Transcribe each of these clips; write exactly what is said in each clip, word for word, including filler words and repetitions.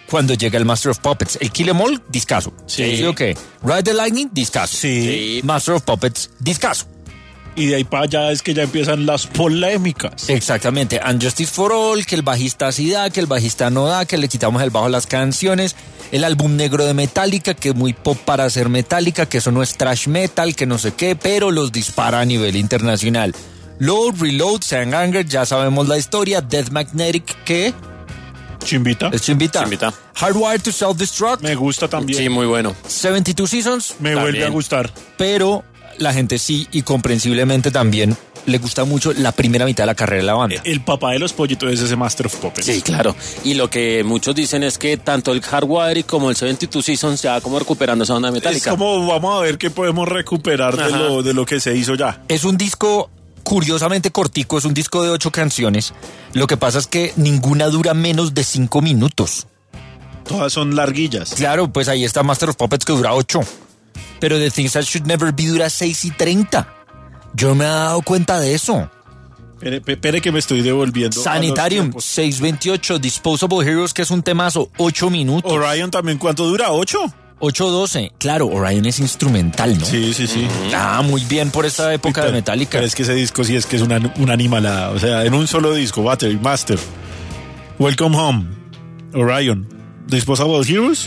cuando llega el Master of Puppets. El Kill 'Em All, discazo. Sí. ¿Sí o qué? Ride the Lightning, discazo. Sí. Sí. Master of Puppets, discazo. Y de ahí para allá es que ya empiezan las polémicas. Exactamente. And Justice for All, que el bajista sí da, que el bajista no da, que le quitamos el bajo a las canciones. El álbum negro de Metallica, que es muy pop para ser Metallica, que eso no es thrash metal, que no sé qué, pero los dispara a nivel internacional. Load, Reload, Sang Anger, ya sabemos la historia. Death Magnetic, ¿qué? Chimbita. Es chimbita. Chimbita. Hardwired to Self-Destruct. Me gusta también. Sí, muy bueno. setenta y dos Seasons. Me También. vuelve a gustar. Pero la gente sí, y comprensiblemente también, le gusta mucho la primera mitad de la carrera de la banda. El papá de los pollitos es ese Master of Puppets. Sí, claro. Y lo que muchos dicen es que tanto el Hardwire como el setenta y dos Seasons ya como recuperando esa onda Es metálica. como vamos a ver qué podemos recuperar de Ajá. lo, de lo que se hizo ya. Es un disco curiosamente cortico, es un disco de ocho canciones. Lo que pasa es que ninguna dura menos de cinco minutos. Todas son larguillas. Claro, pues ahí está Master of Puppets que dura ocho. Pero The Things That Should Never Be dura seis y treinta. Yo no me he dado cuenta de eso. Espere, espere que me estoy devolviendo. a los Sanitarium, tiempos. seis veintiocho. Disposable Heroes, que es un temazo, ocho minutos. Orion también, ¿cuánto dura? ¿Ocho? ocho doce. Claro, Orion es instrumental, ¿no? Sí, sí, sí. Ah, muy bien por esta época de Pero- Metallica. Pero es que ese disco sí es que es una, una animalada. O sea, en un solo disco, Battery, Master, Welcome Home, Orion, Disposable Heroes.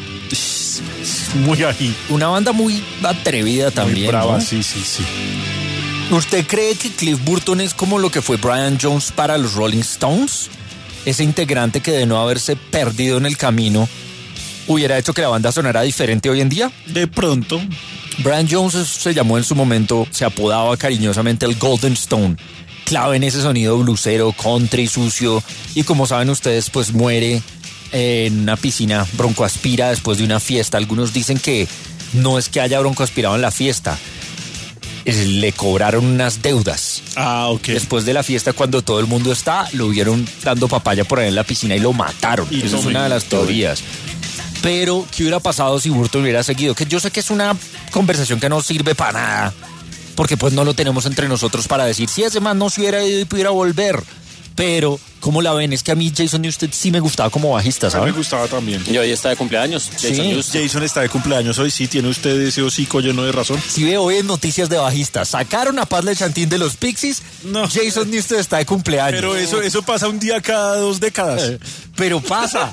Es muy ahí. Una banda muy atrevida también, muy brava, ¿no? sí, sí, sí. ¿Usted cree que Cliff Burton es como lo que fue Brian Jones para los Rolling Stones? Ese integrante que de no haberse perdido en el camino hubiera hecho que la banda sonara diferente hoy en día. De pronto, Brian Jones se llamó en su momento, se apodaba cariñosamente el Golden Stone, clave en ese sonido blusero, country, sucio, y como saben ustedes, pues muere en una piscina, broncoaspira después de una fiesta. Algunos dicen que no es que haya broncoaspirado en la fiesta, es- le cobraron unas deudas. ah, ok. Después de la fiesta, cuando todo el mundo está, lo vieron dando papaya por ahí en la piscina y lo mataron. Y Esa es no, una de las todo bien. teorías. Pero, ¿qué hubiera pasado si Burton hubiera seguido? Que yo sé que es una conversación que no sirve para nada, porque pues no lo tenemos entre nosotros para decir si ese man no se hubiera ido y pudiera volver. Pero, ¿cómo la ven? Es que a mí Jason Newsted sí me gustaba como bajista, A mí me ¿sabes? gustaba también. Y hoy está de cumpleaños. Jason Sí. Newsted. Jason está de cumpleaños hoy, sí, tiene usted ese hocico lleno de razón. Si ve hoy en noticias de bajistas, sacaron a Paz Lechantín de los Pixies, No. Jason Newsted está de cumpleaños. Pero eso, eso pasa un día cada dos décadas. Pero pasa.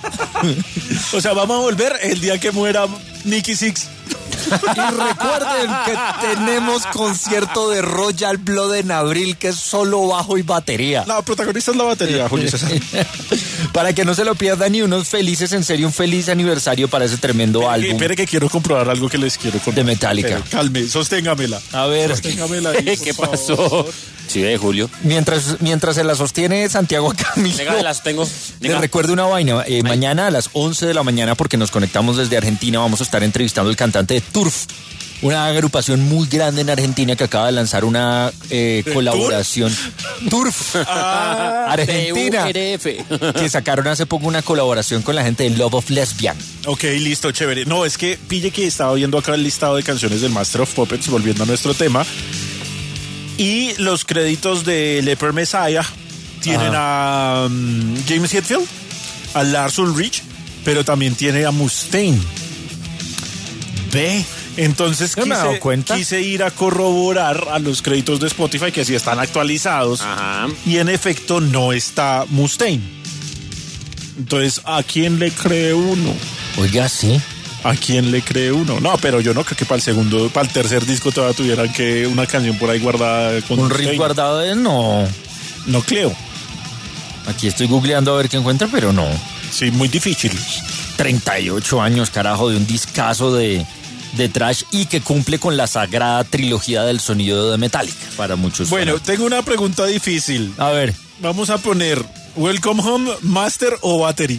O sea, vamos a volver el día que muera Nicky Six. Y recuerden que tenemos concierto de Royal Blood en abril, que es solo bajo y batería. La protagonista es la batería, Julio César. Para que no se lo pierdan, y unos felices, en serio, un feliz aniversario para ese tremendo álbum. Espere que quiero comprobar algo que les quiero contar. De Metallica. Pero calme, sosténgamela. A ver, Sosténgamela ahí, por ¿Qué favor. pasó? Sí, de Julio. mientras, mientras se la sostiene Santiago Camilo, Venga, las tengo. les Venga. recuerdo una vaina. Eh, mañana a las once de la mañana, porque nos conectamos desde Argentina, vamos a estar entrevistando al cantante de Turf, una agrupación muy grande en Argentina que acaba de lanzar una eh, colaboración. Turf, Ah, Argentina, T U R F. que sacaron hace poco una colaboración con la gente de Love of Lesbian. ok, listo, chévere. No, es que pille que estaba viendo acá el listado de canciones del Master of Puppets, volviendo a nuestro tema. Y los créditos de Leper Messiah tienen a um, James Hetfield, a Lars Ulrich, pero también tiene a Mustaine. Ve. Entonces No me he dado quise, cuenta. quise ir a corroborar a los créditos de Spotify que sí están actualizados. Ajá. Y en efecto no está Mustaine. Entonces, ¿a quién le cree uno? Oiga, sí. ¿A quién le cree uno? No, pero yo no creo que para el segundo, para el tercer disco todavía tuvieran que una canción por ahí guardada con Un Mustaine. riff guardado de no. No creo. Aquí estoy googleando a ver qué encuentra, pero no. Sí, muy difícil. treinta y ocho años, carajo, de un discazo de, de trash y que cumple con la sagrada trilogía del sonido de Metallica para muchos. Bueno, tengo una pregunta difícil. a ver, Vamos a poner Welcome Home, Master o Battery.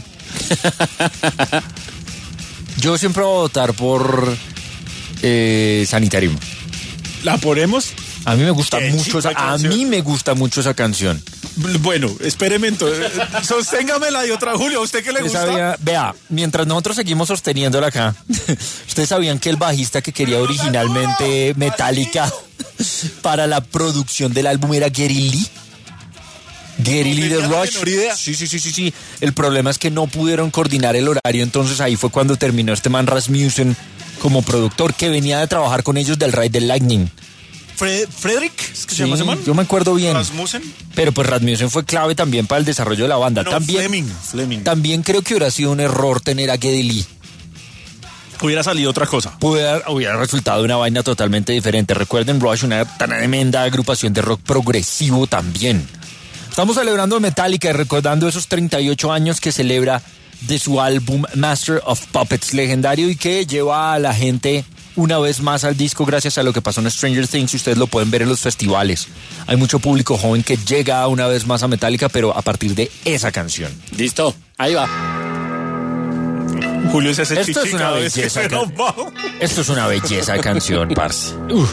yo siempre voy a votar por eh, Sanitarium. ¿La ponemos? A mí me gusta Qué mucho esa, chica a canción. mí me gusta mucho esa canción. Bueno, espéreme entonces. Sosténgamela de otra, Julio. ¿A usted qué le Usted gusta? sabía- vea, mientras nosotros seguimos sosteniéndola acá, ¿ustedes sabían que el bajista que quería originalmente Metallica para la producción del álbum era Gary Lee? Geddy Lee de tenía la Rush. menor idea. Sí, sí, sí, sí, sí. El problema es que no pudieron coordinar el horario, entonces ahí fue cuando terminó este man Rasmussen como productor, que venía de trabajar con ellos del Ride del Lightning. Fred, Frederick, ¿es que Sí, se llama ese man? yo me acuerdo bien. Rasmussen. Pero pues Rasmussen fue clave también para el desarrollo de la banda. No, también, Fleming, Fleming. también creo que hubiera sido un error tener a Geddy Lee. Hubiera salido otra cosa. Puede, hubiera resultado una vaina totalmente diferente. Recuerden, Rush, una tremenda agrupación de rock progresivo también. Estamos celebrando Metallica y recordando esos treinta y ocho años que celebra de su álbum Master of Puppets legendario y que lleva a la gente una vez más al disco gracias a lo que pasó en Stranger Things, y ustedes lo pueden ver en los festivales. Hay mucho público joven que llega una vez más a Metallica, pero a partir de esa canción. Listo, ahí va. Julio se hace Esto chichi es una cada vez que belleza, suena un ca- bajo. Esto es una belleza de canción, parce. Uf.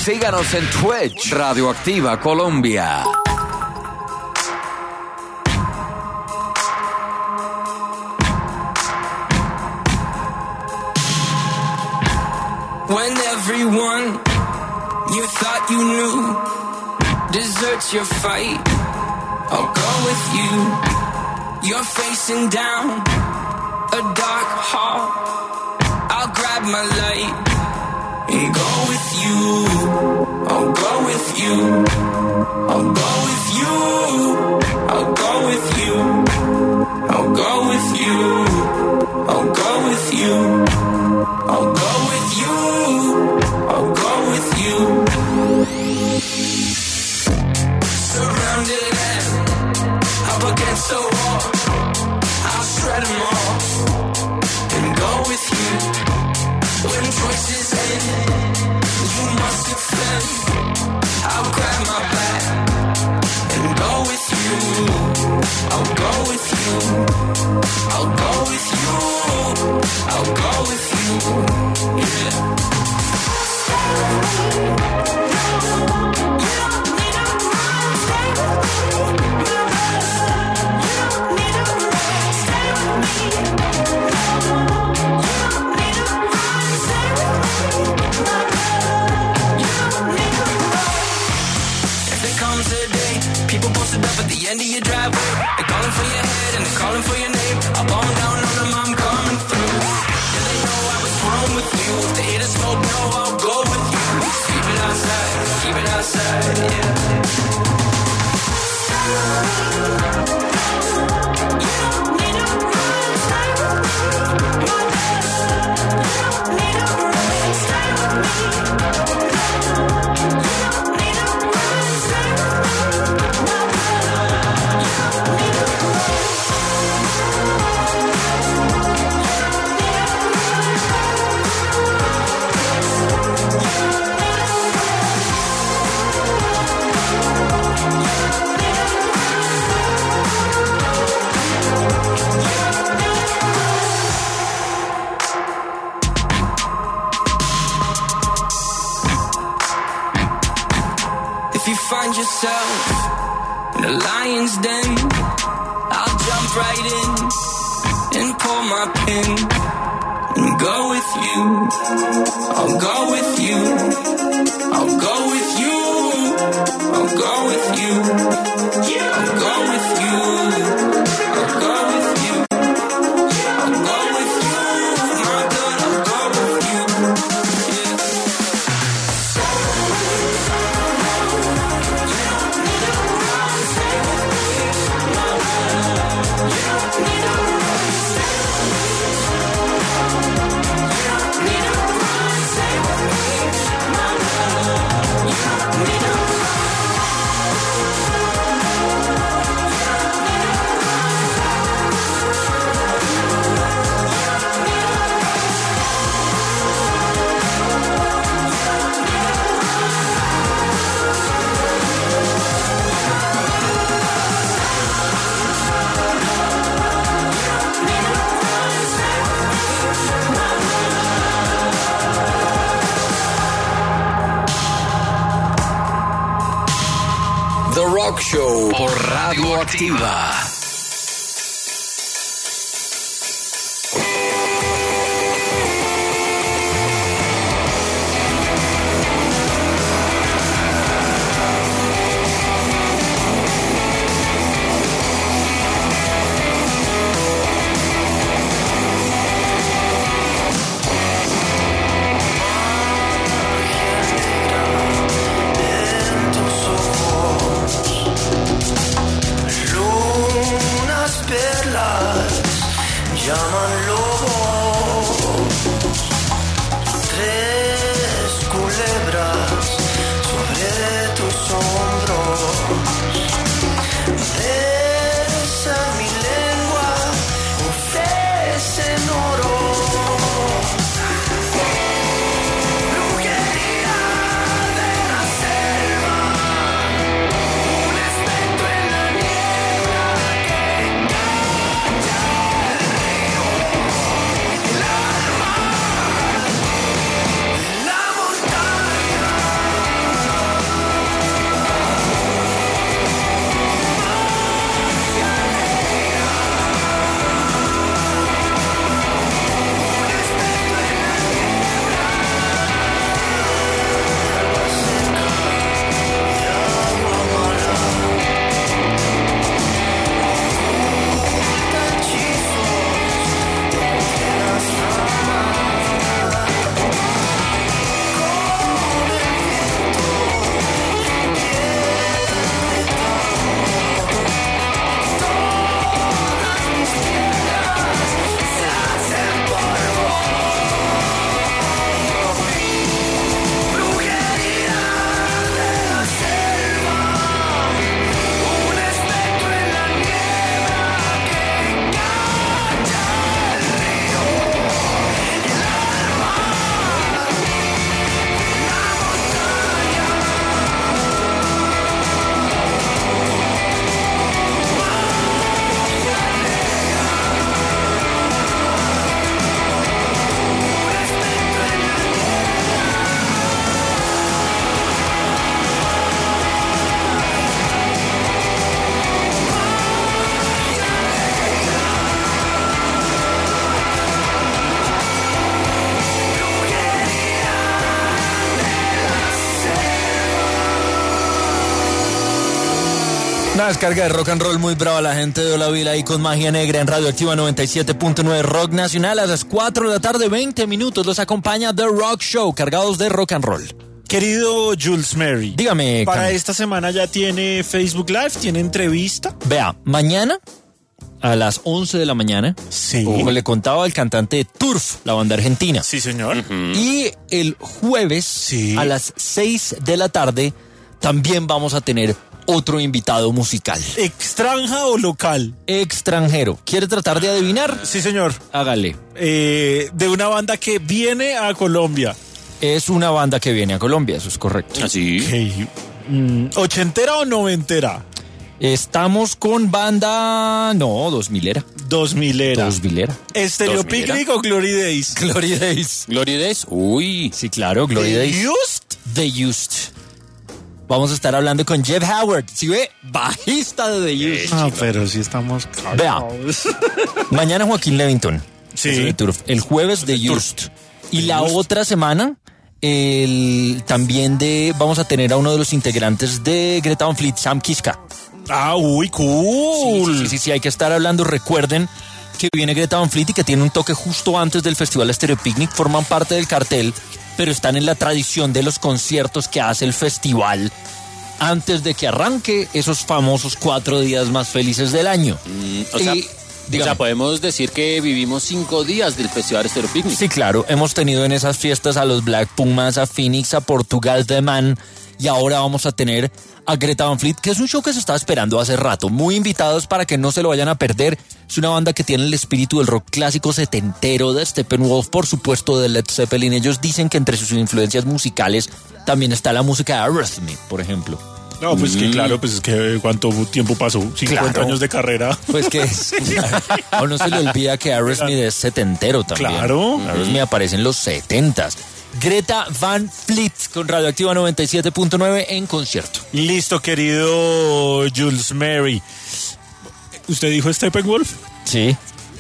Síganos en Twitch, Radioactiva Colombia. When everyone you thought you knew deserts your fight, I'll go with you. You're facing down a dark hall, I'll grab my light and go with you. I'll go with you. I'll go with you. I'll go with you. I'll go with you. I'll go with you. I'll go with you. I'll go with you. Surrounded and up against the wall, I'll shred them all and go with you. When choices end, you must defend. I'll grab my back and go with you. I'll go with you. I'll go with you. I'll go with you. Yeah. Up at the end of your driveway, they're calling for your head and they're calling for your name. I'll bomb down on them, I'm coming through. Yeah, they know I was born with you. If they hit a smoke, no, I'll go with you. Keep it outside, keep it outside, yeah. You don't need a ride, stay with me. My best, you don't need a ride, stay with me. You don't need a ride, stay with me. If you find yourself in a lion's den, I'll jump right in and pull my pin and go with you. I'll go with you. I'll go with you. I'll go with you. I'll go with you. I'll go with you. I'll go with you. My God, I'll go with you. Yeah. You don't need a ride, stay with me. My God, you don't need a ride, stay with me. You don't need a ride, stay with me. My God, you don't need a ride. The Rock Show por Radio Activa. Llaman lobos, tres culebras sobre tus hombros. Besa mi lengua, ofrecen oro. Brujería de la selva, un espectro en la niebla que calla el río. Una descarga de rock and roll muy brava, la gente de Olavila ahí con Magia Negra en Radioactiva noventa y siete punto nueve Rock Nacional. A las cuatro de la tarde, veinte minutos, los acompaña The Rock Show, cargados de rock and roll. Querido Jules Mary, Dígame, para Camilo. esta semana ya tiene Facebook Live, tiene entrevista. Vea, mañana a las once de la mañana, Sí. como le contaba el cantante de Turf, la banda argentina. Sí, señor. Y el jueves Sí. a las seis de la tarde también vamos a tener otro invitado musical. ¿Extranja o local? Extranjero. ¿Quiere tratar de adivinar? Sí, señor. Hágale. Eh, de una banda que viene a Colombia. Es una banda que viene a Colombia, eso es correcto. Así. Okay. Mm, ¿ochentera o noventera? Estamos con banda... No, dos milera. Dos milera. Dos milera. ¿Estéreo Dos milera. Picnic o Glory Days? Glory Days. Glory Days. Uy. Sí, claro, Glory ¿The Days. Used? The Used. Vamos a estar hablando con Jeff Howard, ¿sí ve? Bajista de The Used. Ah, pero sí estamos... Vea. Mañana Joaquín Levington. Sí. Es el Turf. El jueves The Used. Y la otra semana, el, también de vamos a tener a uno de los integrantes de Greta Van Fleet, Sam Kiska. Ah, uy, cool. Sí, sí, sí, sí, hay que estar hablando. Recuerden que viene Greta Van Fleet y que tiene un toque justo antes del Festival Estéreo Picnic. Forman parte del cartel, pero están en la tradición de los conciertos que hace el festival antes de que arranque esos famosos cuatro días más felices del año. Mm, o sea, Y, o dígame. sea, podemos decir que vivimos cinco días del Festival Estéreo Picnic. Sí, claro, hemos tenido en esas fiestas a los Black Pumas, a Phoenix, a Portugal The Man, y ahora vamos a tener a Greta Van Fleet, que es un show que se estaba esperando hace rato. Muy invitados para que no se lo vayan a perder. Es una banda que tiene el espíritu del rock clásico setentero de Steppenwolf, por supuesto de Led Zeppelin. Ellos dicen que entre sus influencias musicales también está la música de Aerosmith, por ejemplo. No, pues que claro, pues es que cuánto tiempo pasó, cincuenta Claro. años de carrera. Pues que es, a uno se le olvida que Aerosmith es setentero también. Claro. Aerosmith aparece en los setentas. Greta Van Fleet con Radioactiva noventa y siete punto nueve en concierto. Listo, querido Jules Mary. ¿Usted dijo Steppenwolf? Sí.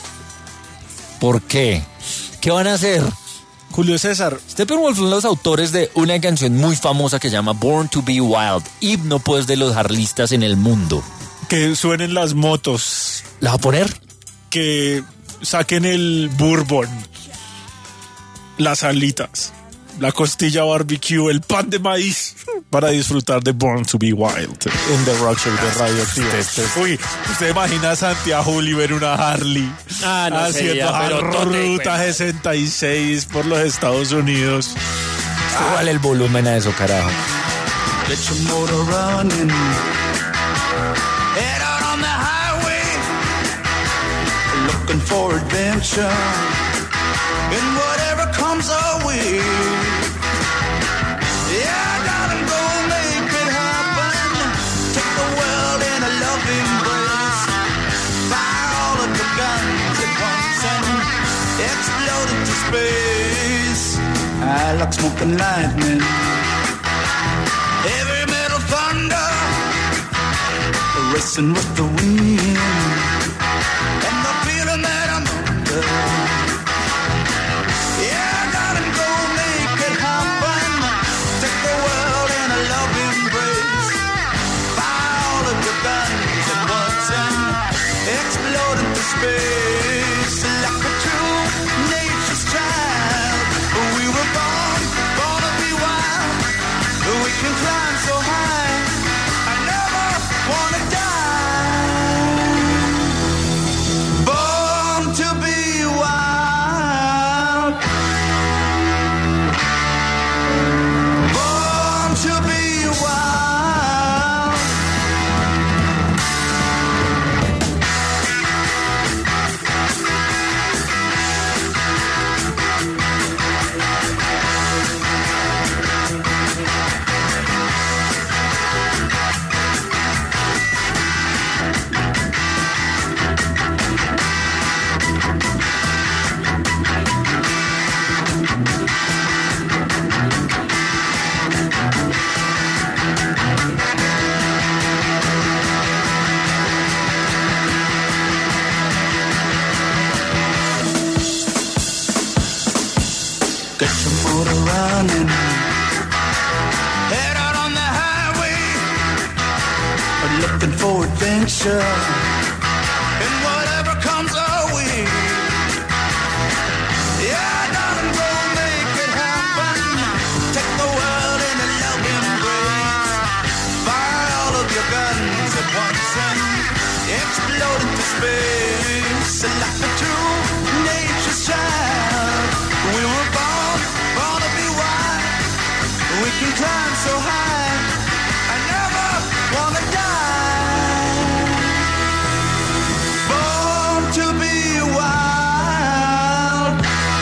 ¿Por qué? ¿Qué van a hacer? Julio César. Steppenwolf son los autores de una canción muy famosa que se llama Born to be Wild, himno pues de los harlistas en el mundo. Que suenen las motos. ¿La va a poner? Que saquen el bourbon. Las alitas. La costilla barbecue, el pan de maíz, para disfrutar de Born to be Wild en The Rock Show de Radioactiva. Uy, ¿usted imagina a Santiago Oliver una Harley Ah, no haciendo sería, pero la tote, ruta güey. sesenta y seis por los Estados Unidos? Súbale el volumen a eso, carajo. Get your motor running. Head out on the highway. Looking for adventure. And whatever comes our way. Yeah, gotta go make it happen. Take the world in a loving embrace. Fire all of the guns at once and explode into space. I like smoking lightning. Heavy metal thunder, racing with the wind, and the feeling that I'm under. Yeah, I gotta go make it happen. Take the world in a loving embrace. Fire all of the guns at once and explode into space. Like a true nature's child, we were born, born to be wild. We can climb so high, I never wanna die. Born to be wild. Born to be wild. Get your motor running. Head out on the highway. Looking for adventure. adventure and whatever comes our way. Yeah, darling, go make it happen. Take the world in a loving embrace. Fire all of your guns at once and explode into space. Like a true nature's child, we were born, born to be wild. We can climb so high, I never wanna die. Born to be wild.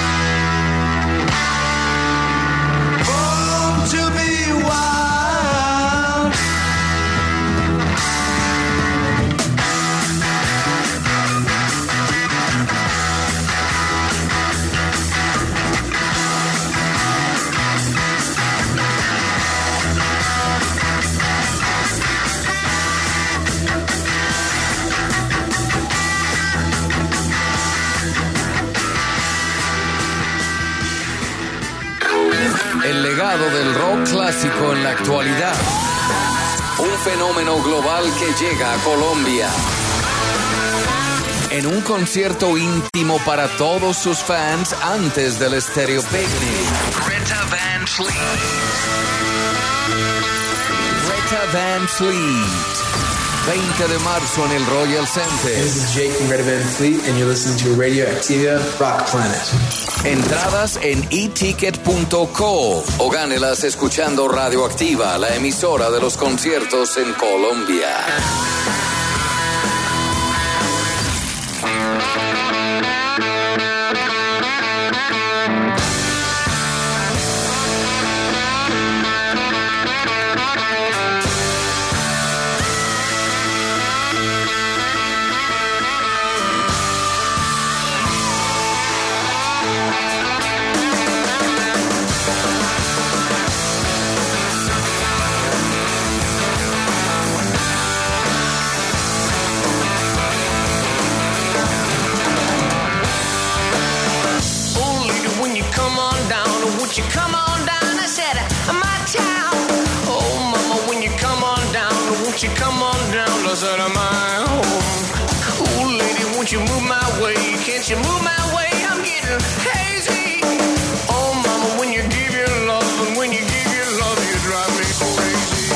Born to be wild. El legado del rock clásico en la actualidad. Un fenómeno global que llega a Colombia. En un concierto íntimo para todos sus fans antes del Stereo Picnic. Greta Van Fleet. Greta Van Fleet. veinte de marzo en el Royal Center. This is Jake from Greta Van Fleet and you're listening to Radio Activia Rock Planet. Entradas en e ticket punto co o gánelas escuchando Radioactiva, la emisora de los conciertos en Colombia. You come on down, I said, my town. Oh, mama, when you come on down, won't you come on down, I said, my home. Ooh, lady, won't you move my way? Can't you move my way? I'm getting hazy. Oh, mama, when you give your love, and when you give your love, you drive me crazy.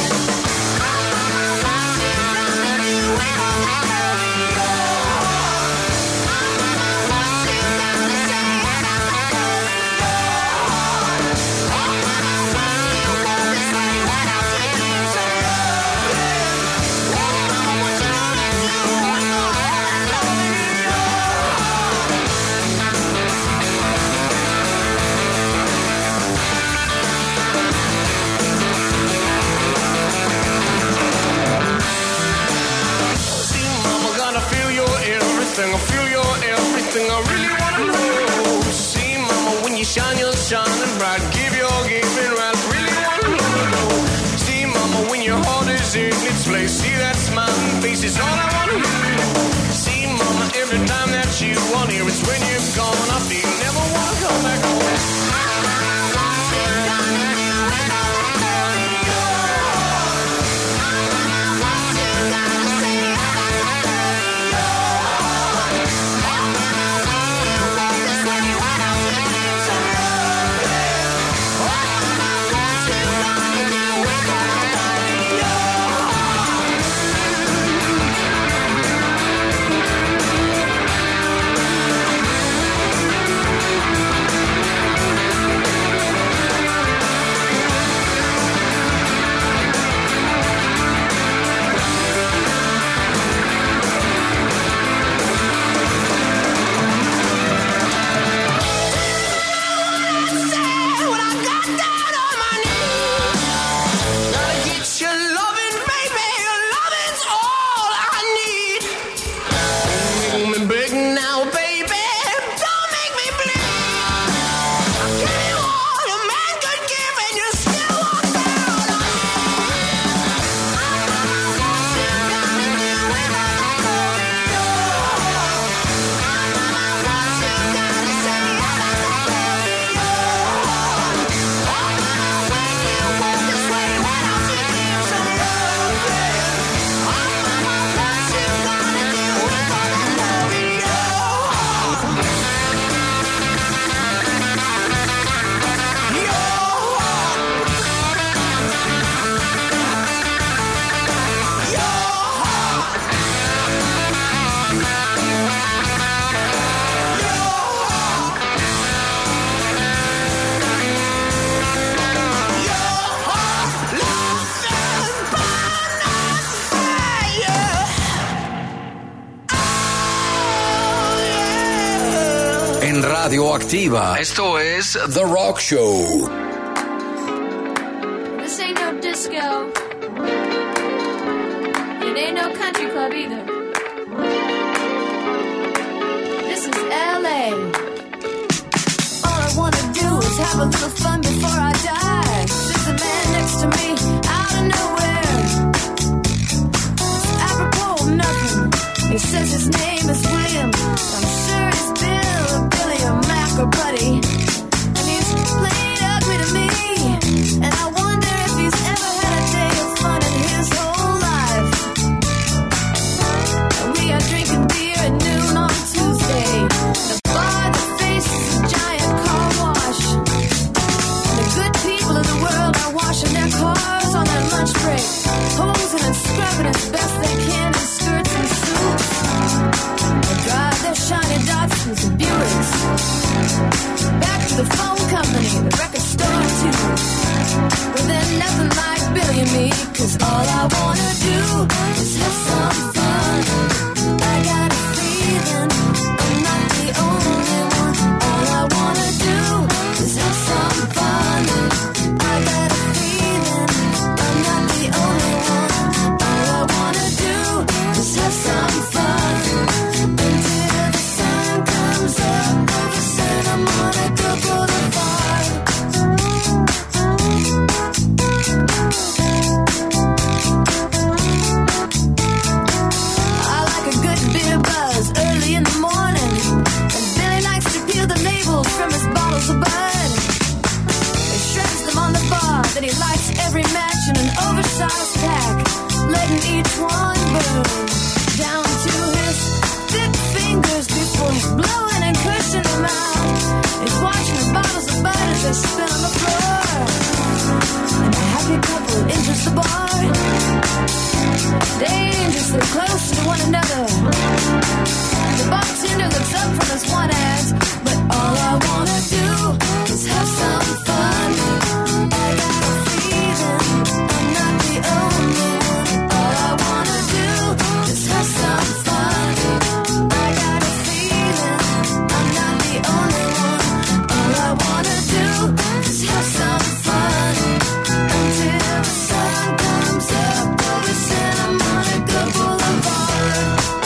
I feel your everything, I really wanna know. See, mama, when you shine, you're shining bright. Give your giving right, really wanna know. See, mama, when your heart is in its place. See that smiling face is all I wanna know. See, mama, every time that you want here, it's when you're gone. I feel never wanna come back home. en Radioactiva. Esto es The Rock Show. This ain't no disco. It ain't no country club either. This is L A. All I wanna do is have a little fun before I die. There's a man next to me out of nowhere. Apropos of nothing. He says his name is William. I'm sure it's Bill or Billy or Mac or Buddy. And he's played ugly to me. And I wonder if he's ever had a day of fun in his whole life. And we are drinking beer at noon on Tuesday. The bar that faces a giant car wash. And the good people of the world are washing their cars on their lunch break. Posing and scrubbing as best they can in skirts and suits. They drive their shiny Datsuns and Buicks. Back to the phone company, the record store too. But they're nothing like Billy and me. Cause all I wanna do is have some fun. I got a feeling I'm not the only one. All I wanna do is have some fun. I got a feeling I'm not the only one. All I wanna do is have some fun. Until the sun comes up over Santa Monica Boulevard. I like a good bit of buzz early in the morning. And Billy likes to peel the labels from his bottles of bud. He shreds them on the bar, then he lights every match in an oversized pack, letting each one burn down to his thick fingers before blowing and cursing them out. He's watching the bottles of bud as they spin on the floor. And a happy couple enters the bar. Dangerously close to one another. The bartender looks up from his one act, but all I wanna do is have some fun. I got a feeling I'm not the only one. All I wanna do is have some fun. I got a feeling I'm not the only one. All I wanna do is have some fun. Until the sun comes up over Santa Monica Boulevard.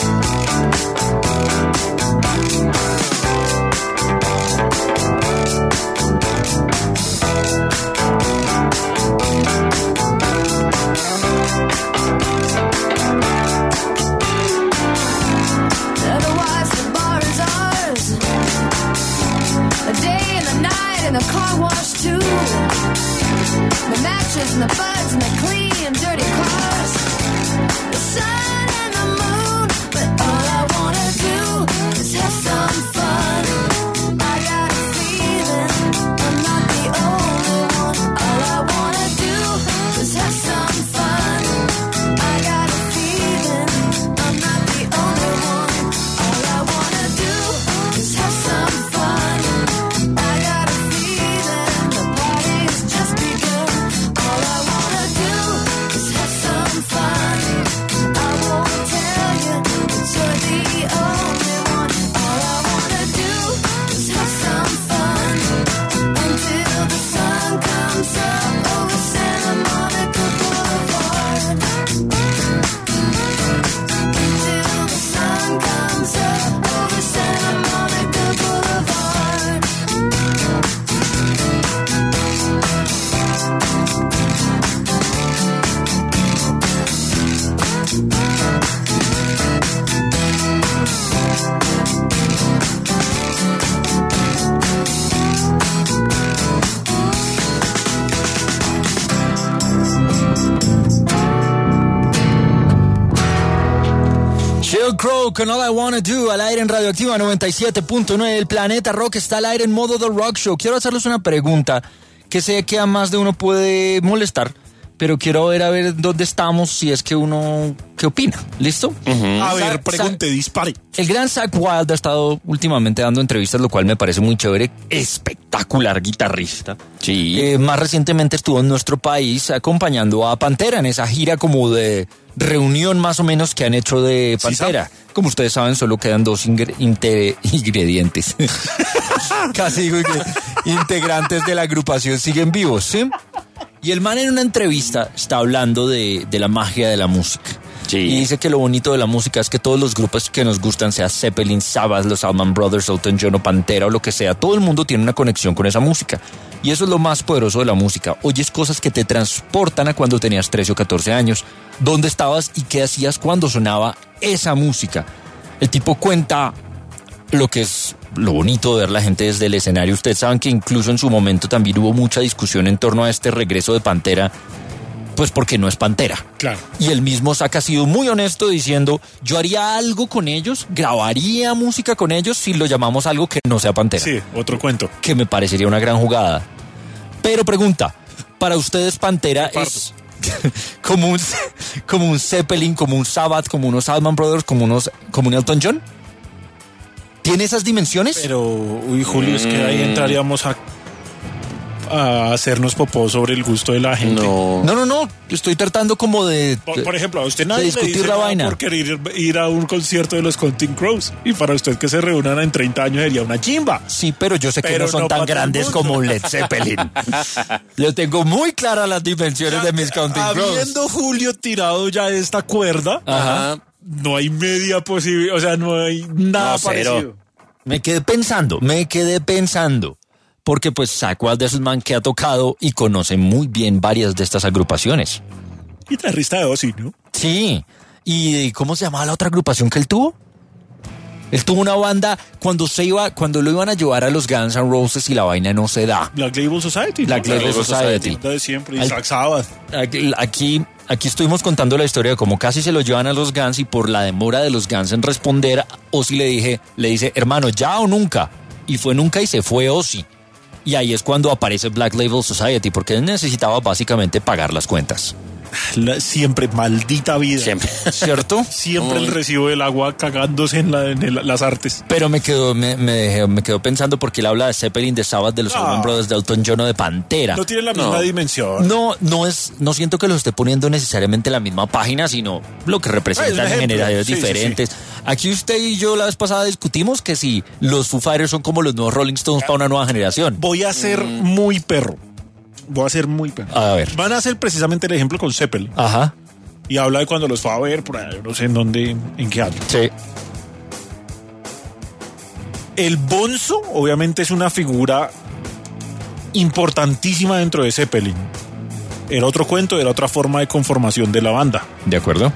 Otherwise the bar is ours. The day and the night and the car wash too. The matches and the buds and the clean dirty cars. The sun and the moon, but all I wanna do is have some fun. I got a feeling I'm not the only one. All I wanna do is have some fun. I got a feeling I'm not the only one. All I wanna do is have some fun. I got a feeling the party's just begun. All I wanna do is have some fun. I won't tell you that you're the only one. All I wanna do is have some fun. Until the sun comes up over Santa Monica Boulevard. Until the sun comes up over Santa Monica Boulevard. Sheryl Crow con All I Wanna Do al aire en Radioactiva noventa y siete punto nueve. El Planeta Rock está al aire en modo The Rock Show. Quiero hacerles una pregunta que sé que a más de uno puede molestar, pero quiero ver a ver dónde estamos, si es que uno, ¿qué opina? ¿Listo? Uh-huh. A ver, Sa- pregunte, Sa- dispare. El gran Zakk Wylde ha estado últimamente dando entrevistas, lo cual me parece muy chévere. Espectacular guitarrista. Sí. Eh, más recientemente estuvo en nuestro país acompañando a Pantera en esa gira como de reunión más o menos que han hecho de Pantera. Como ustedes saben, solo quedan dos ingre- inte- ingredientes. Casi digo que integrantes de la agrupación siguen vivos, ¿sí? Y el man en una entrevista está hablando de, de la magia de la música. Sí. Y dice que lo bonito de la música es que todos los grupos que nos gustan, sea Zeppelin, Sabbath, los Allman Brothers, Elton John o Pantera o lo que sea, todo el mundo tiene una conexión con esa música. Y eso es lo más poderoso de la música. Oyes cosas que te transportan a cuando tenías trece o catorce años. ¿Dónde estabas y qué hacías cuando sonaba esa música? El tipo cuenta lo que es lo bonito de ver la gente desde el escenario. Ustedes saben que incluso en su momento también hubo mucha discusión en torno a este regreso de Pantera, pues porque no es Pantera. Claro. Y el mismo Zakk ha sido muy honesto diciendo, yo haría algo con ellos, grabaría música con ellos si lo llamamos algo que no sea Pantera. Sí, otro cuento. Que me parecería una gran jugada. Pero pregunta, ¿para ustedes Pantera es como un, como un Zeppelin, como un Sabbath, como unos Allman Brothers, como, unos, como un Elton John? ¿Tiene esas dimensiones? Pero, uy, Julio, es que ahí entraríamos a, a hacernos popó sobre el gusto de la gente. No. No, no, no, estoy tratando como de... Por, por ejemplo, a usted nadie de le discutir dice la nada vaina. por querer ir, ir a un concierto de los Counting Crows. Y para usted que se reúnan en treinta años sería una chimba. Sí, pero yo sé que Pero no son no tan para todo el grandes mundo. como un Led Zeppelin. Yo tengo muy claras las dimensiones de mis Counting Crows. Habiendo Julio tirado ya esta cuerda, Ajá. no hay media posibilidad, o sea, no hay nada No, cero. parecido. Me quedé pensando, me quedé pensando. Porque pues Zakk Wylde es un man que ha tocado y conoce muy bien varias de estas agrupaciones. Guitarrista de Ozzy, ¿no? Sí. ¿Y cómo se llamaba la otra agrupación que él tuvo? Él tuvo una banda cuando se iba, cuando lo iban a llevar a los Guns N' Roses y la vaina no se da. Black Label Society. Black ¿no? Label Society. De siempre, y Al- Black Sabbath. Aquí, aquí, aquí estuvimos contando la historia de cómo casi se lo llevan a los Guns y por la demora de los Guns en responder, Ozzy le dije, le dice, hermano, ya o nunca. Y fue nunca y se fue Ozzy. Y ahí es cuando aparece Black Label Society, porque él necesitaba básicamente pagar las cuentas. La- siempre, maldita vida. Siempre. ¿Cierto? Siempre el recibo del agua cagándose en, la- en el- las artes. Pero me quedó, me, me, dejé- me quedó pensando porque él habla de Zeppelin, de Sabbath, de los No. Allman Brothers, de Elton John o de Pantera. No tiene la misma No. dimensión. No, no es, no siento que lo esté poniendo necesariamente en la misma página, sino lo que Ah, es representan un en ejemplo. generalidades Sí, sí, diferentes. Aquí usted y yo la vez pasada discutimos que si los Foo Fighters son como los nuevos Rolling Stones para una nueva generación. Voy a ser muy perro. Voy a ser muy perro. A ver. Van a hacer precisamente el ejemplo con Zeppelin. Ajá. Y habla de cuando los fue a ver por ahí, no sé en dónde, en qué año. Sí. El Bonzo, obviamente, es una figura importantísima dentro de Zeppelin. Era otro cuento, era otra forma de conformación de la banda. ¿De acuerdo?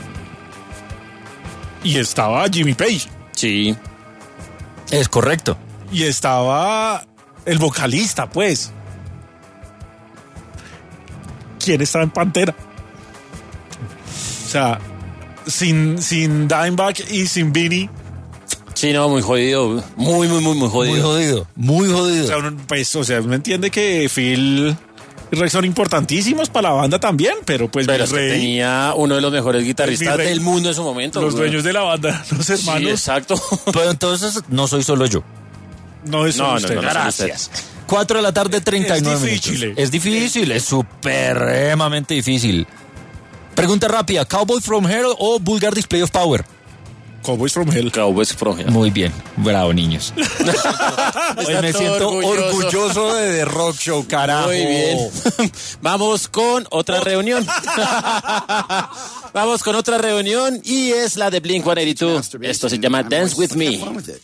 Y estaba Jimmy Page. Sí. Es correcto. Y estaba el vocalista, pues. ¿Quién estaba en Pantera? O sea, sin, sin Dimebag y sin Vinny. Sí, no, muy jodido. Muy, muy, muy, muy jodido. Muy jodido. Muy jodido. O sea, uno, pues, o sea, uno entiende que Phil y Rex son importantísimos para la banda también, pero pues Pero mi es que rey, tenía uno de los mejores guitarristas Mi rey. del mundo en su momento. los güey. dueños de la banda, los Sí, hermanos, exacto. Pero entonces no soy solo yo. no es No, no, usted. no, no son Gracias. Cuatro de la tarde, treinta y nueve Es difícil, minutos. eh. Es difícil, es supremamente difícil. Pregunta rápida, ¿Cowboy from Hell o Vulgar Display of Power? Cowboys from Hell. Cowboys from Hell. Muy bien, bravo niños. Hoy me todo siento orgulloso. orgulloso de The Rock Show, carajo. Muy bien. Vamos con otra reunión. Vamos con otra reunión y es la de Blink ciento ochenta y dos. Esto se llama Dance With Me.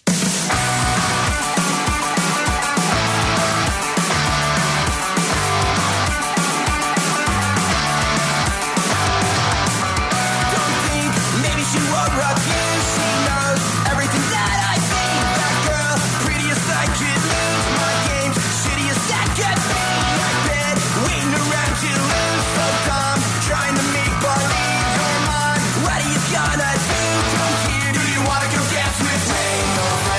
Maybe she won't rock you. She knows everything that I see. That girl, prettiest I could lose. My game's shittiest that could be. I bet waiting around to lose. So dumb, trying to make believe you're mine. What are you gonna do? Don't care. Do you wanna go dance with me?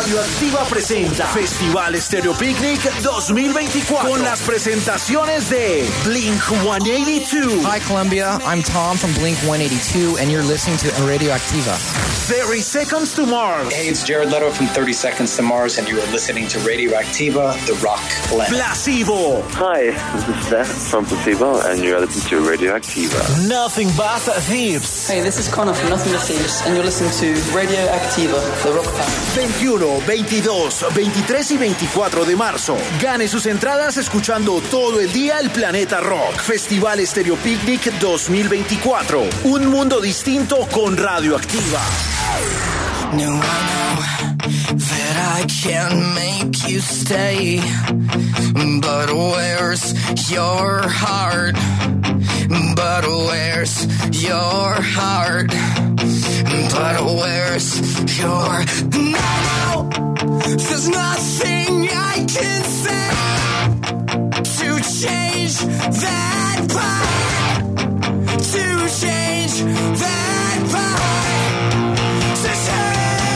Radioactiva presenta Festival Stereo Picnic dos mil veinticuatro con las presentaciones de Blink one eighty-two. Hi Columbia, I'm Tom from Blink one eighty-two and you're listening to Radioactiva. thirty Seconds to Mars. Hey, it's Jared Leto from thirty Seconds to Mars and you are listening to Radioactiva, the rock blend. Placebo. Hi, this is Steph from Placebo and you're listening to Radioactiva. Nothing But Thieves. Hey, this is Connor from Nothing But Thieves and you're listening to Radioactiva, the rock band. veintiuno, veintidós, veintitrés y veinticuatro de marzo. Gane sus entradas escuchando todo el día el Planeta Rock. Festival Stereo Picnic dos mil veinticuatro. Un mundo distinto con Radioactiva. No, I know that I can make you stay, but where's your heart? But where's your heart? But where's your... No, no, there's nothing I can say to change that part, to change that part, to change.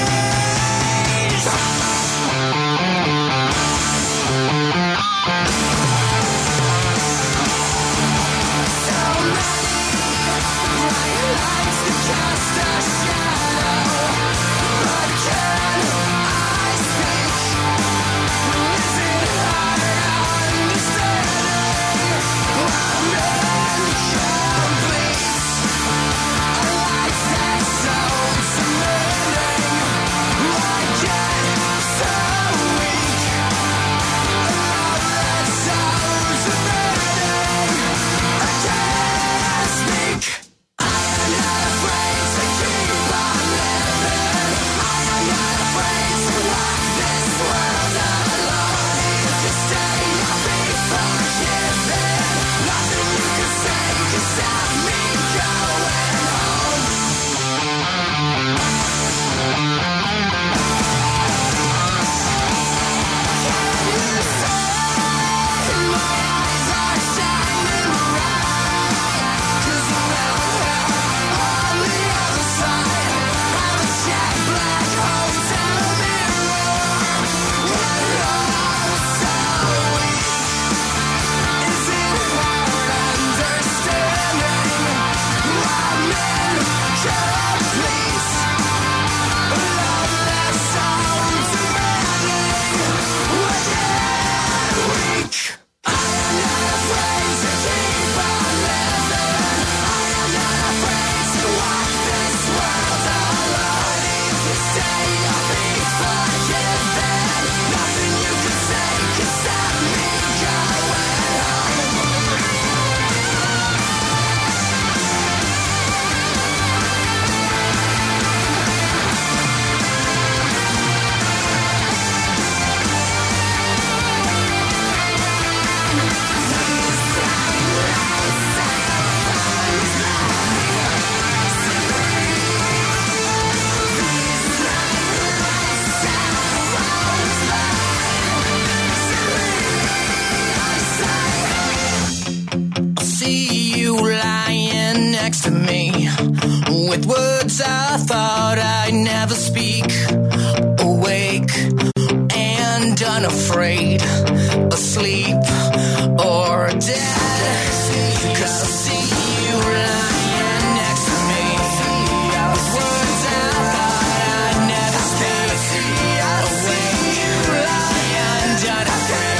To me with words I thought I'd never speak, awake and unafraid, asleep or dead, 'cause I see you lying next to me with words I thought I'd never speak, awake, lying unafraid.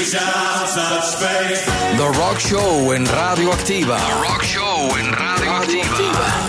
The Rock Show en Radio Activa. The Rock Show en Radio Activa.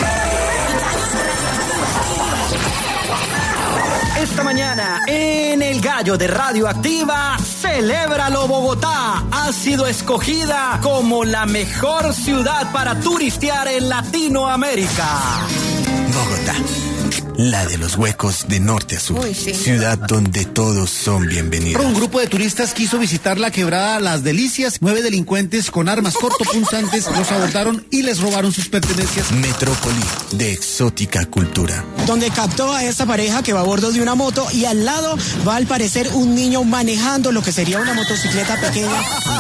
Esta mañana en el El gallo de Radioactiva, celébralo Bogotá, ha sido escogida como la mejor ciudad para turistear en Latinoamérica. Bogotá, la de los huecos de norte a sur. Uy, sí. Ciudad donde todos son bienvenidos. Un grupo de turistas quiso visitar la quebrada Las Delicias. Nueve delincuentes con armas cortopunzantes los abordaron y les robaron sus pertenencias. Metrópoli de exótica cultura. Donde captó a esta pareja que va a bordo de una moto y al lado va al parecer un niño manejando lo que sería una motocicleta pequeña.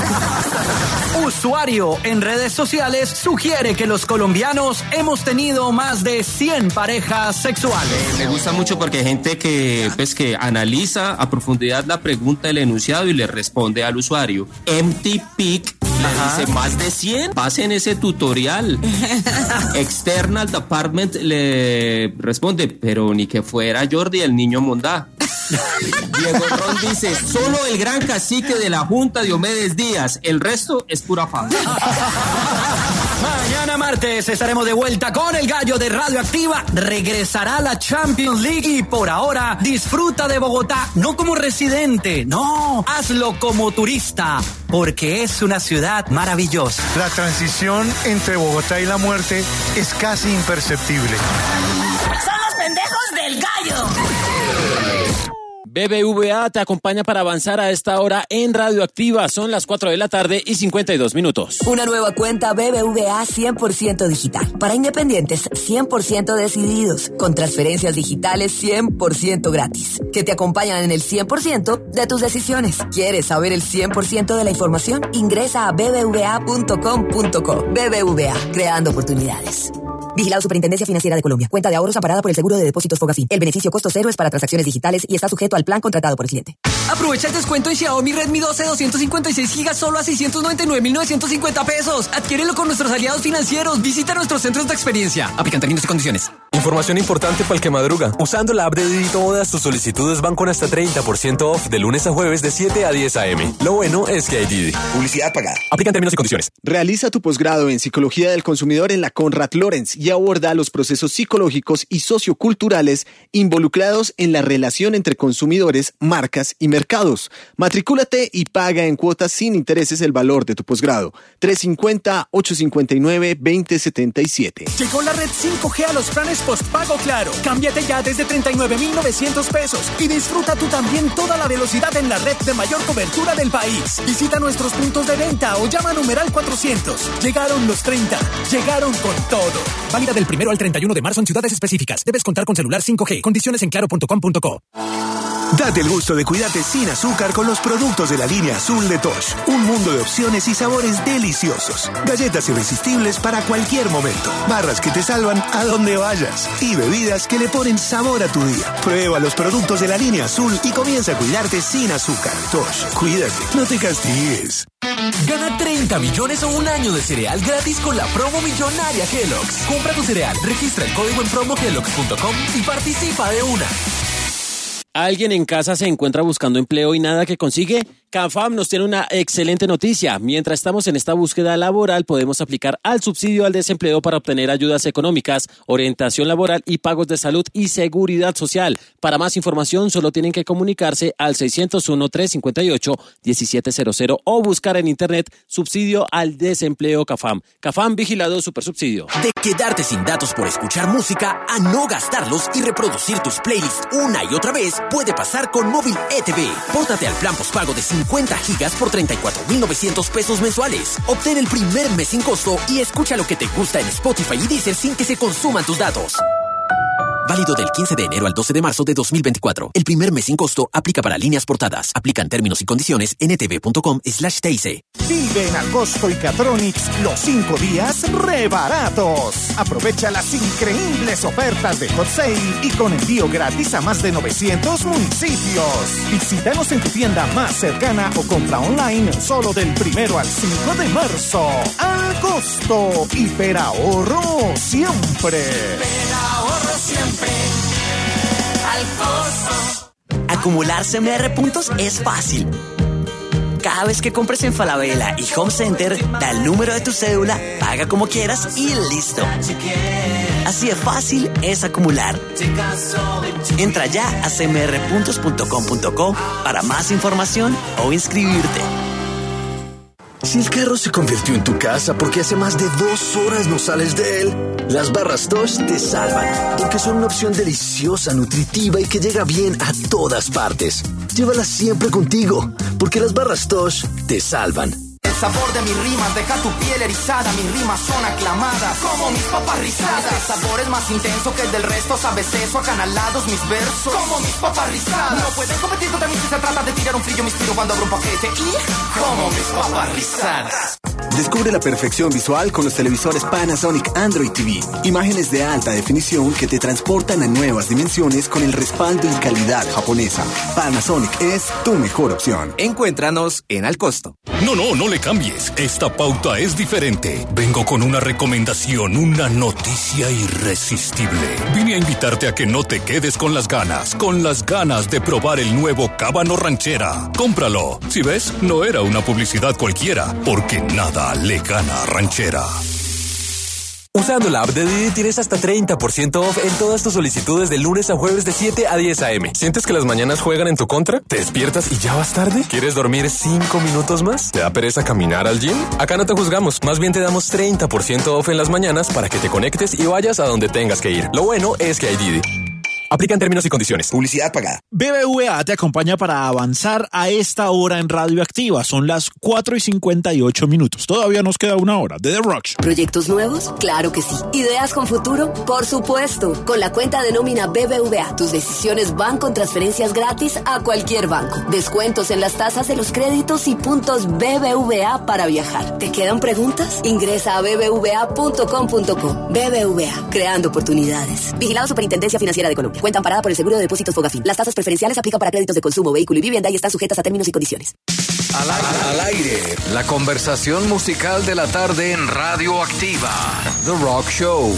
Usuario en redes sociales sugiere que los colombianos hemos tenido más de cien parejas sexuales. Me gusta mucho porque hay gente que, pues, que analiza a profundidad la pregunta del enunciado y le responde al usuario. Empty Pic le dice más de cien. Pasen ese tutorial. External Department le responde, pero ni que fuera Jordi el niño mondá. Diego Ron dice, solo el gran cacique de la Junta Diomedes Díaz, el resto es pura fama. Mañana martes estaremos de vuelta con el gallo de Radioactiva. Regresará la Champions League y por ahora disfruta de Bogotá, no como residente, no, hazlo como turista, porque es una ciudad maravillosa. La transición entre Bogotá y la muerte es casi imperceptible. ¡Son los pendejos del gallo! B B V A te acompaña para avanzar a esta hora en Radioactiva. Son las cuatro de la tarde y cincuenta y dos minutos. Una nueva cuenta B B V A cien por ciento digital. Para independientes cien por ciento decididos. Con transferencias digitales cien por ciento gratis. Que te acompañan en el cien por ciento de tus decisiones. ¿Quieres saber el cien por ciento de la información? Ingresa a b b v a punto com punto co. B B V A, creando oportunidades. Vigilado Superintendencia Financiera de Colombia. Cuenta de ahorros amparada por el Seguro de Depósitos Fogafín. El beneficio costo cero es para transacciones digitales y está sujeto al plan contratado por el cliente. Aprovecha el descuento en Xiaomi Redmi doce doscientos cincuenta y seis gigas solo a seiscientos noventa y nueve mil novecientos cincuenta pesos. Adquiérelo con nuestros aliados financieros. Visita nuestros centros de experiencia. Aplican términos y condiciones. Información importante para el que madruga. Usando la app de Didito Bodas, tus solicitudes van con hasta treinta por ciento off de lunes a jueves de siete a diez a eme. Lo bueno es que hay Didi. Publicidad pagada. Aplican términos y condiciones. Realiza tu posgrado en Psicología del Consumidor en la Conrad Lorenz y aborda los procesos psicológicos y socioculturales involucrados en la relación entre consumidores, marcas y mercados. Matricúlate y paga en cuotas sin intereses el valor de tu posgrado. tres cinco cero, ocho cinco nueve, dos cero siete siete. Llegó la red cinco G a los planes postpago Claro. Cámbiate ya desde treinta y nueve mil novecientos pesos y disfruta tú también toda la velocidad en la red de mayor cobertura del país. Visita nuestros puntos de venta o llama a numeral cuatrocientos. Llegaron los treinta. Llegaron con todo. Válida del primero al treinta y uno de marzo en ciudades específicas. Debes contar con celular cinco G. Condiciones en claro punto com punto co. Date el gusto de cuidarte sin azúcar con los productos de la línea azul de Tosh. Un mundo de opciones y sabores deliciosos. Galletas irresistibles para cualquier momento. Barras que te salvan a donde vayas. Y bebidas que le ponen sabor a tu día. Prueba los productos de la línea azul y comienza a cuidarte sin azúcar. Tosh, cuídate, no te castigues. Gana treinta millones o un año de cereal gratis con la promo millonaria Kellogg's. Compra tu cereal, registra el código en promo kellogg's punto com y participa de una. ¿Alguien en casa se encuentra buscando empleo y nada que consigue? CAFAM nos tiene una excelente noticia. Mientras estamos en esta búsqueda laboral, podemos aplicar al subsidio al desempleo para obtener ayudas económicas, orientación laboral y pagos de salud y seguridad social. Para más información, solo tienen que comunicarse al seiscientos uno, trescientos cincuenta y ocho, diecisiete cero cero o buscar en internet subsidio al desempleo CAFAM. CAFAM Vigilado Supersubsidio. De quedarte sin datos por escuchar música a no gastarlos y reproducir tus playlists una y otra vez, puede pasar con Móvil E T V. Póntate al plan postpago de cincuenta gigas por treinta y cuatro mil novecientos pesos mensuales. Obtén el primer mes sin costo y escucha lo que te gusta en Spotify y Deezer sin que se consuman tus datos. Válido del quince de enero al doce de marzo de dos mil veinticuatro. El primer mes sin costo aplica para líneas portadas. Aplican términos y condiciones en etv punto com slash T I C. Vive en Agosto y Catronics los cinco días re baratos. Aprovecha las increíbles ofertas de Hot Sale y con envío gratis a más de novecientos municipios. Visítanos en tu tienda más cercana o compra online solo del primero al cinco de marzo. Agosto, hiperahorro siempre. Hiperahorro siempre. Al costo. Acumular C M R puntos es fácil. Cada vez que compres en Falabella y Home Center, da el número de tu cédula, paga como quieras y listo. Así de fácil es acumular. Entra ya a c m r puntos punto com punto co para más información o inscribirte. Si el carro se convirtió en tu casa porque hace más de dos horas no sales de él, las barras Tosh te salvan, porque son una opción deliciosa, nutritiva y que llega bien a todas partes. Llévalas siempre contigo, porque las barras Tosh te salvan. El sabor de mis rimas deja tu piel erizada. Mis rimas son aclamadas como mis papas rizadas. Este sabor es más intenso que el del resto. Sabes eso, acanalados mis versos como mis papas rizadas. No pueden competir contra mí si se trata de tirar un frío. Me inspiro cuando abro un paquete y como mis papas rizadas. Descubre la perfección visual con los televisores Panasonic Android T V. Imágenes de alta definición que te transportan a nuevas dimensiones con el respaldo y calidad japonesa. Panasonic es tu mejor opción. Encuéntranos en Al Costo. No, no, no le cambies. Esta pauta es diferente. Vengo con una recomendación, una noticia irresistible. Vine a invitarte a que no te quedes con las ganas, con las ganas de probar el nuevo Cábano Ranchera. Cómpralo. Si ves, no era una publicidad cualquiera, porque nada le gana a Ranchera. Usando la app de Didi tienes hasta treinta por ciento off en todas tus solicitudes de lunes a jueves de siete a diez a eme. ¿Sientes que las mañanas juegan en tu contra? ¿Te despiertas y ya vas tarde? ¿Quieres dormir cinco minutos más? ¿Te da pereza caminar al gym? Acá no te juzgamos, más bien te damos treinta por ciento off en las mañanas para que te conectes y vayas a donde tengas que ir. Lo bueno es que hay Didi. Aplican términos y condiciones. Publicidad pagada. B B V A te acompaña para avanzar a esta hora en Radioactiva. Son las cuatro y cincuenta y ocho minutos. Todavía nos queda una hora de The Rock Show. ¿Proyectos nuevos? Claro que sí. ¿Ideas con futuro? Por supuesto. Con la cuenta de nómina B B V A, tus decisiones van con transferencias gratis a cualquier banco. Descuentos en las tasas de los créditos y puntos B B V A para viajar. ¿Te quedan preguntas? Ingresa a b b v a punto com punto co. B B V A, creando oportunidades. Vigilado Superintendencia Financiera de Colombia. Cuenta amparada por el Seguro de Depósitos Fogafín. Las tasas preferenciales aplican para créditos de consumo, vehículo y vivienda y están sujetas a términos y condiciones. Al aire, al aire, la conversación musical de la tarde en Radioactiva. The Rock Show.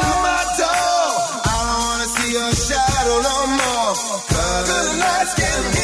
Shadow no more, 'cause the lights can